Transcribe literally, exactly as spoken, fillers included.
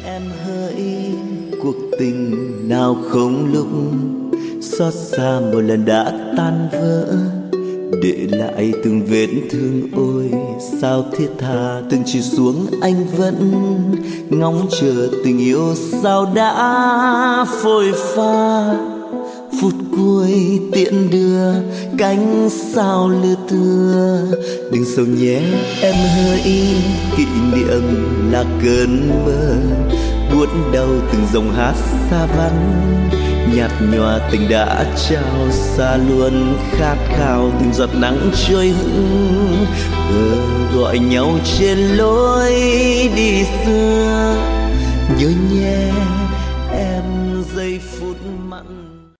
Em hỡi cuộc tình nào không lúc xót xa một lần đã tan vỡ, để lại từng vết thương ôi sao thiết tha từng chỉ xuống anh vẫn ngóng chờ tình yêu sao đã phôi pha. Phút cuối tiễn đưa cánh sao lưa thưa, đừng sầu nhé em hỡi, kỷ niệm là cơn mơ buốt đau từng dòng hát xa vắng, nhạt nhòa tình đã trao xa luôn khát khao từng giọt nắng trôi hững ờ, gọi nhau trên lối đi xưa. Nhớ nhé em giây phút mặn